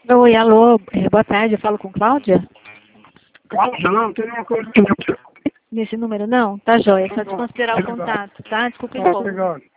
Oi, alô, boa tarde, eu falo com Cláudia? Cláudia, não, tem uma coisa que não. Nesse número não? Tá jóia, só Tá bom, desconsiderar o obrigado. contato, tá? Desculpa Tá, impor. obrigado.